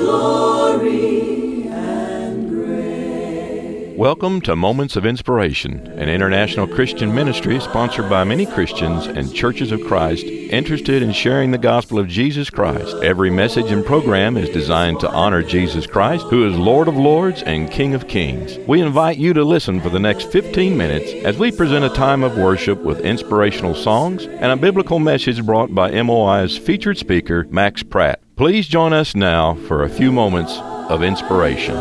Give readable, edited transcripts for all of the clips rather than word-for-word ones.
glory and grace. Welcome to Moments of Inspiration, an international Christian ministry sponsored by many Christians and churches of Christ interested in sharing the gospel of Jesus Christ. Every message and program is designed to honor Jesus Christ, who is Lord of Lords and King of Kings. We invite you to listen for the next 15 minutes as we present a time of worship with inspirational songs and a biblical message brought by MOI's featured speaker, Max Pratt. Please join us now for a few moments of inspiration.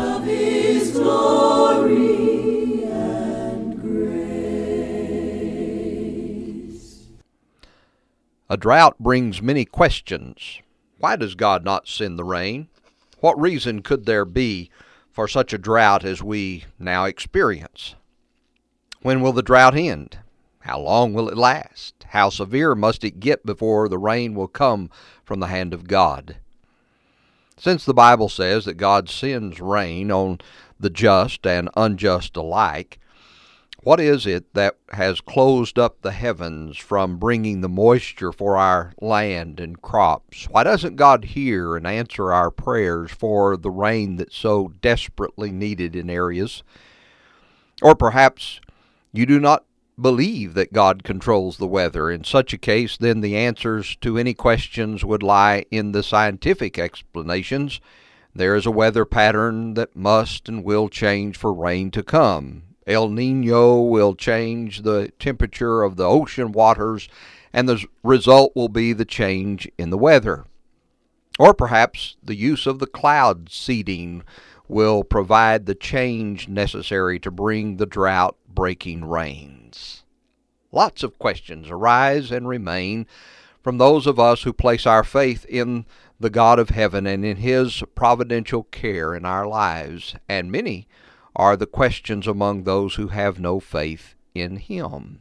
A drought brings many questions. Why does God not send the rain? What reason could there be for such a drought as we now experience? When will the drought end? How long will it last? How severe must it get before the rain will come from the hand of God? Since the Bible says that God sends rain on the just and unjust alike, what is it that has closed up the heavens from bringing the moisture for our land and crops? Why doesn't God hear and answer our prayers for the rain that's so desperately needed in areas? Or perhaps you do not believe that God controls the weather. In such a case, then the answers to any questions would lie in the scientific explanations. There is a weather pattern that must and will change for rain to come. El Niño will change the temperature of the ocean waters, and the result will be the change in the weather. Or perhaps the use of the cloud seeding will provide the change necessary to bring the drought-breaking rains. Lots of questions arise and remain from those of us who place our faith in the God of heaven and in His providential care in our lives, and many are the questions among those who have no faith in Him.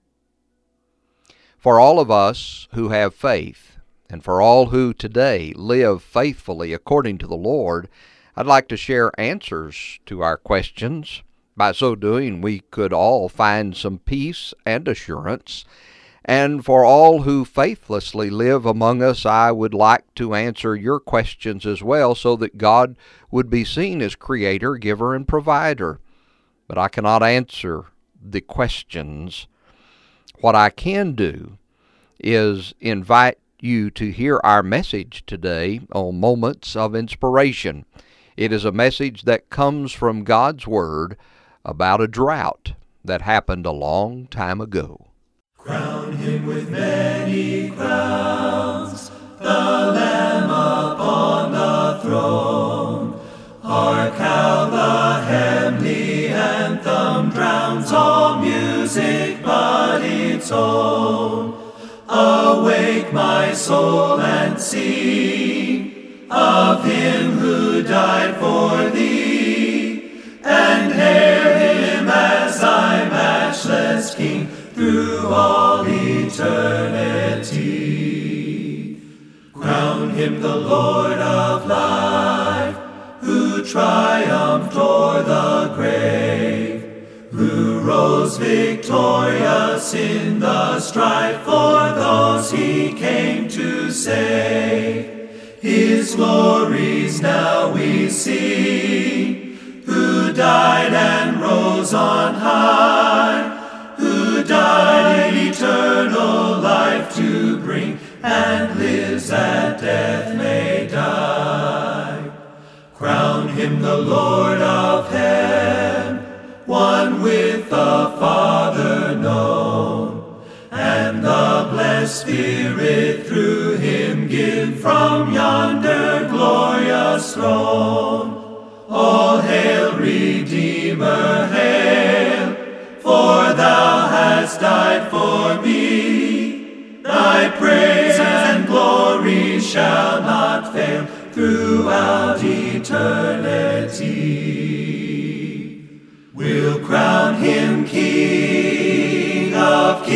For all of us who have faith, and for all who today live faithfully according to the Lord, I'd like to share answers to our questions. By so doing, we could all find some peace and assurance. And for all who faithlessly live among us, I would like to answer your questions as well, so that God would be seen as Creator, Giver, and Provider. But I cannot answer the questions. What I can do is invite you to hear our message today on Moments of Inspiration. It is a message that comes from God's Word about a drought that happened a long time ago. Crown Him with many crowns, the Lamb upon the throne. Hark how the heavenly anthem drowns all music but its own. Awake, my soul, and sing of Him who died for thee, and hail Him as thy matchless King through all eternity. Crown Him the Lord of life, who triumphed o'er the grave, who rose victorious in the strife for those He came to save. His glories now we see, who died and rose on high, who died eternal life to bring, and lives that death may die. Crown Him the Lord of heaven, one with the Father known, and the blessed Spirit through Him give from yonder glorious throne. All hail, Redeemer, hail, for Thou hast died for me. Thy praise and glory shall not fail throughout eternity. We'll crown Him King of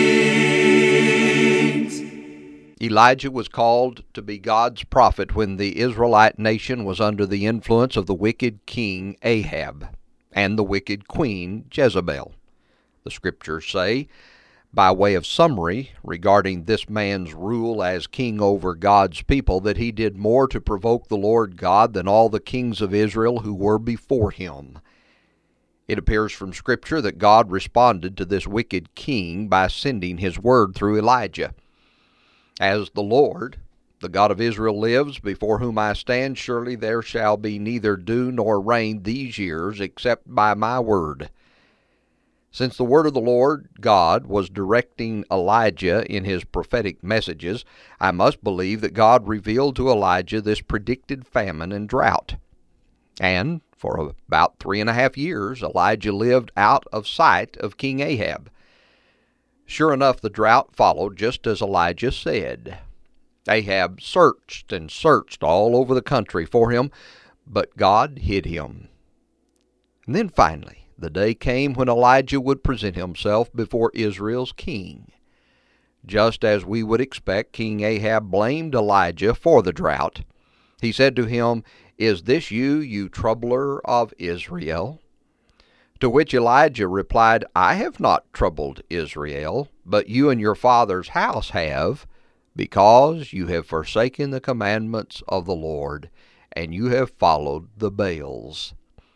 Kings. Elijah was called to be God's prophet when the Israelite nation was under the influence of the wicked king Ahab and the wicked queen Jezebel. The Scriptures say, by way of summary regarding this man's rule as king over God's people, that he did more to provoke the Lord God than all the kings of Israel who were before him. It appears from Scripture that God responded to this wicked king by sending his word through Elijah. As the Lord, the God of Israel, lives, before whom I stand, surely there shall be neither dew nor rain these years, except by my word. Since the word of the Lord God was directing Elijah in his prophetic messages, I must believe that God revealed to Elijah this predicted famine and drought. And for about 3.5 years, Elijah lived out of sight of King Ahab. Sure enough, the drought followed just as Elijah said. Ahab searched and searched all over the country for him, but God hid him. And then finally, the day came when Elijah would present himself before Israel's king. Just as we would expect, King Ahab blamed Elijah for the drought. He said to him, "Is this you, you troubler of Israel?" To which Elijah replied, "I have not troubled Israel, but you and your father's house have, because you have forsaken the commandments of the Lord, and you have followed the Baals."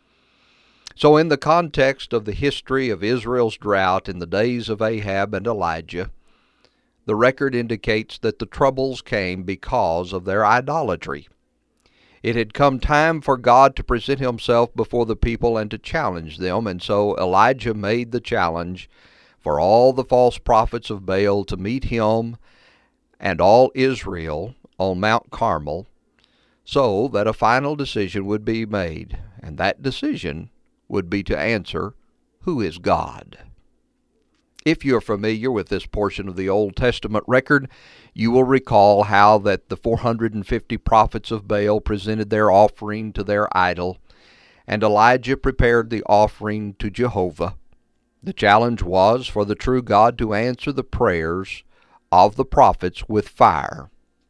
So in the context of the history of Israel's drought in the days of Ahab and Elijah, the record indicates that the troubles came because of their idolatry. It had come time for God to present himself before the people and to challenge them, and so Elijah made the challenge for all the false prophets of Baal to meet him and all Israel on Mount Carmel, so that a final decision would be made, and that decision would be to answer, who is God? If you're familiar with this portion of the Old Testament record, you will recall how that the 450 prophets of Baal presented their offering to their idol, and Elijah prepared the offering to Jehovah. The challenge was for the true God to answer the prayers of the prophets with fire.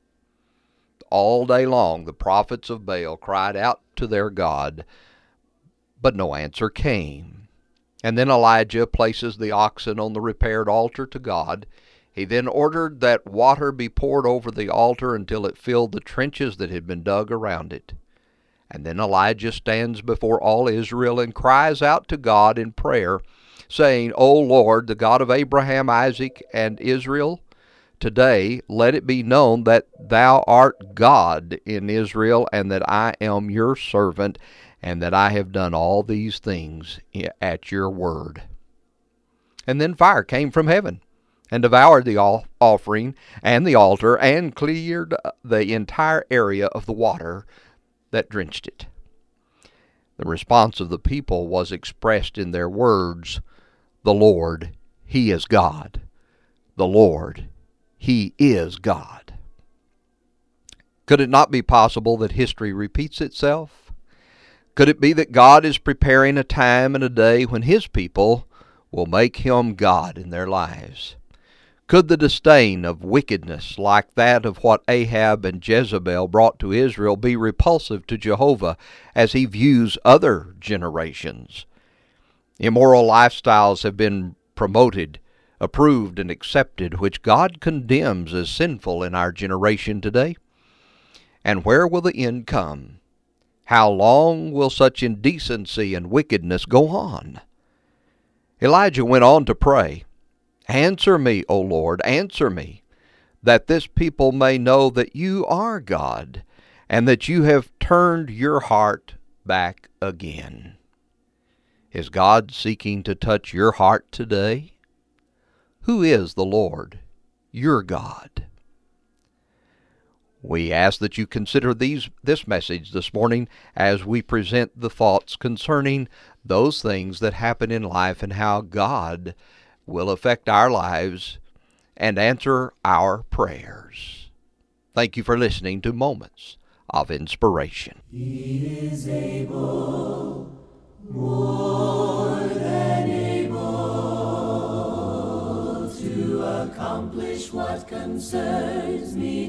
All day long the prophets of Baal cried out to their God, but no answer came. And then Elijah places the oxen on the repaired altar to God. He then ordered that water be poured over the altar until it filled the trenches that had been dug around it. And then Elijah stands before all Israel and cries out to God in prayer, saying, "O Lord, the God of Abraham, Isaac, and Israel, today let it be known that thou art God in Israel, and that I am your servant, and that I have done all these things at your word." And then fire came from heaven and devoured the offering and the altar and cleared the entire area of the water that drenched it. The response of the people was expressed in their words, "The Lord, He is God. The Lord, He is God." Could it not be possible that history repeats itself? Could it be that God is preparing a time and a day when His people will make Him God in their lives? Could the disdain of wickedness like that of what Ahab and Jezebel brought to Israel be repulsive to Jehovah as He views other generations? Immoral lifestyles have been promoted, approved, and accepted, which God condemns as sinful in our generation today. And where will the end come? How long will such indecency and wickedness go on? Elijah went on to pray, "Answer me, O Lord, answer me, that this people may know that you are God, and that you have turned your heart back again." Is God seeking to touch your heart today? Who is the Lord, your God? We ask that you consider this message this morning as we present the thoughts concerning those things that happen in life and how God will affect our lives and answer our prayers. Thank you for listening to Moments of Inspiration. He is able, more than able, to accomplish what concerns me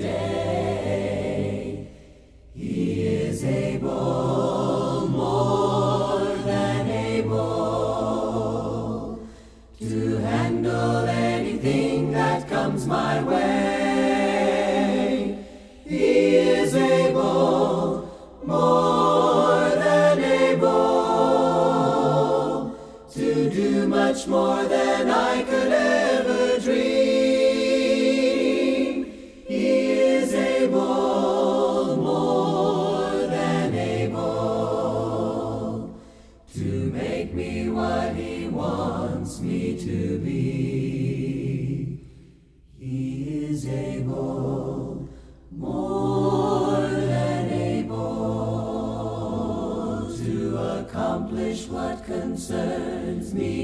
today. He is able, more than able, to handle much more than I could ever dream. He is able, more than able, to make me what He wants me to be. He is able, more than able, to accomplish what concerns me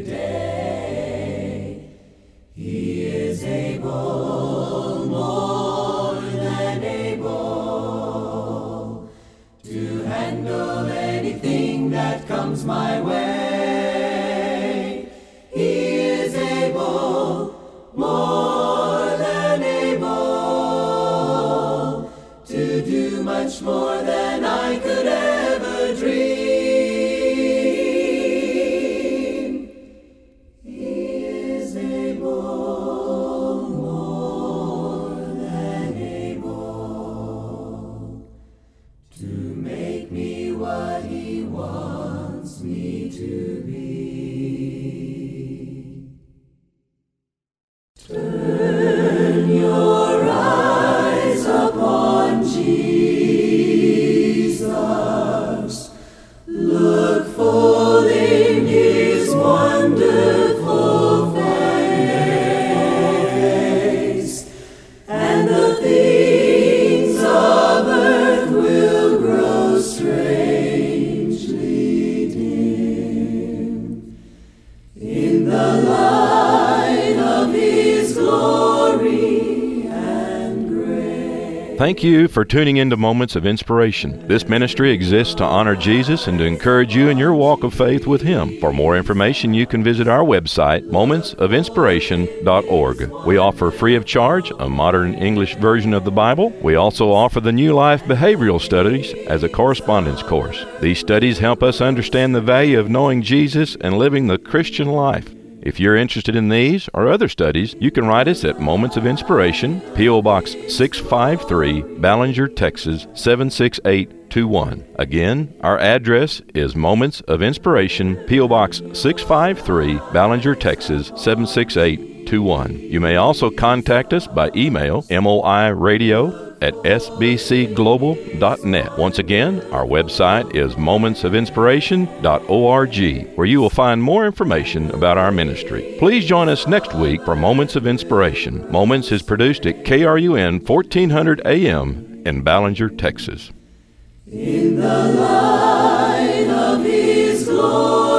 today. He is able, more than able, to handle anything that comes my way. He is able, more than able, to do much more than I could ever dream. He is able, more than able, to make me what He wants me to be. Turn your eyes upon Jesus. Look full in His wonderful face, and the things of earth will grow strangely dim in the light of His glory and grace. Thank you for tuning into Moments of Inspiration. This ministry exists to honor Jesus and to encourage you in your walk of faith with Him. For more information, you can visit our website, momentsofinspiration.org. We offer free of charge a modern English version of the Bible. We also offer the New Life Behavioral Studies as a correspondence course. These studies help us understand the value of knowing Jesus and living the Christian life. If you're interested in these or other studies, you can write us at Moments of Inspiration, P.O. Box 653, Ballinger, Texas 76821. Again, our address is Moments of Inspiration, P.O. Box 653, Ballinger, Texas 76821. You may also contact us by email, moiradio@sbcglobal.net. Once again, our website is momentsofinspiration.org, where you will find more information about our ministry. Please join us next week for Moments of Inspiration. Moments is produced at KRUN 1400 AM in Ballinger, Texas. In the light of His glory